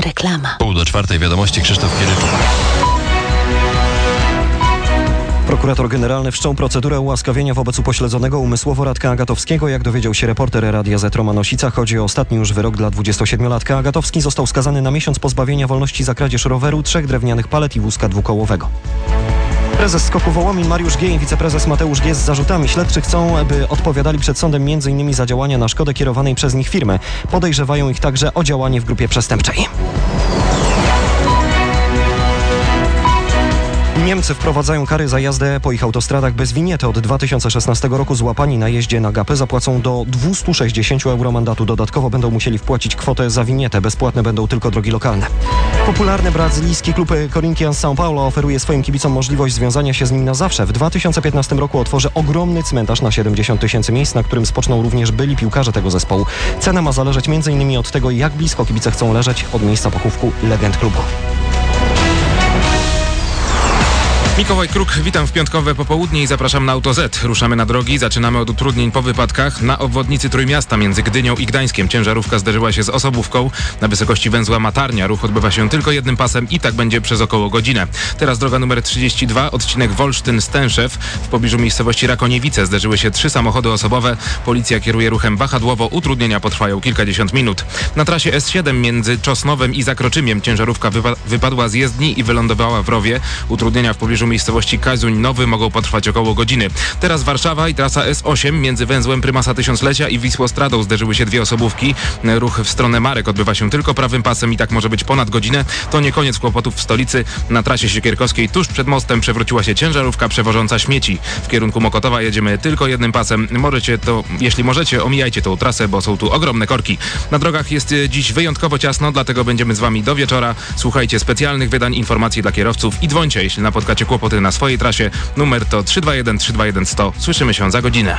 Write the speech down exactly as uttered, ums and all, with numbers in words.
Reklama. Pół do czwartej wiadomości, Krzysztof Kieryczuk. Prokurator generalny wszczął procedurę ułaskawienia wobec upośledzonego umysłowo Radka Agatowskiego. Jak dowiedział się reporter Radia Z Roman Osica, chodzi o ostatni już wyrok dla dwudziestosiedmiolatka. Agatowski został skazany na miesiąc pozbawienia wolności za kradzież roweru, trzech drewnianych palet i wózka dwukołowego. Prezes Skoku Wołomin Mariusz G. i wiceprezes Mateusz G. z zarzutami śledczych chcą, by odpowiadali przed sądem m.in. za działania na szkodę kierowanej przez nich firmy. Podejrzewają ich także o działanie w grupie przestępczej. Niemcy wprowadzają kary za jazdę po ich autostradach bez winiety. Od dwa tysiące szesnastego roku złapani na jeździe na gapę zapłacą do dwieście sześćdziesiąt euro mandatu. Dodatkowo będą musieli wpłacić kwotę za winietę. Bezpłatne będą tylko drogi lokalne. Popularny brazylijski klub Corinthians São Paulo oferuje swoim kibicom możliwość związania się z nim na zawsze. W dwa tysiące piętnastym roku otworzy ogromny cmentarz na siedemdziesiąt tysięcy miejsc, na którym spoczną również byli piłkarze tego zespołu. Cena ma zależeć m.in. od tego, jak blisko kibice chcą leżeć od miejsca pochówku legend klubu. Mikołaj Kruk, witam w piątkowe popołudnie i zapraszam na Auto Z. Ruszamy na drogi, zaczynamy od utrudnień po wypadkach. Na obwodnicy Trójmiasta między Gdynią i Gdańskiem ciężarówka zderzyła się z osobówką. Na wysokości węzła Matarnia ruch odbywa się tylko jednym pasem i tak będzie przez około godzinę. Teraz droga numer trzydzieści dwa, odcinek Wolsztyn-Stęszew. W pobliżu miejscowości Rakoniewice zderzyły się trzy samochody osobowe. Policja kieruje ruchem wahadłowo, utrudnienia potrwają kilkadziesiąt minut. Na trasie S siedem między Czosnowem i Zakroczymiem ciężarówka wypa- wypadła z jezdni i wylądowała w rowie. Utrudnienia w pobliżu miejscowości Kazuń Nowy mogą potrwać około godziny. Teraz Warszawa i trasa S osiem między węzłem Prymasa Tysiąclecia i Wisłostradą zderzyły się dwie osobówki. Ruch w stronę Marek odbywa się tylko prawym pasem i tak może być ponad godzinę. To nie koniec kłopotów w stolicy. Na trasie Siekierkowskiej tuż przed mostem przewróciła się ciężarówka przewożąca śmieci. W kierunku Mokotowa jedziemy tylko jednym pasem. Możecie to, jeśli możecie, omijajcie tą trasę, bo są tu ogromne korki. Na drogach jest dziś wyjątkowo ciasno, dlatego będziemy z wami do wieczora. Słuchajcie specjalnych wydań informacji dla kierowców i dzwońcie, jeśli napotkacie kłopoty na swojej trasie. Numer to trzy dwa jeden trzy dwa jeden sto. Słyszymy się za godzinę.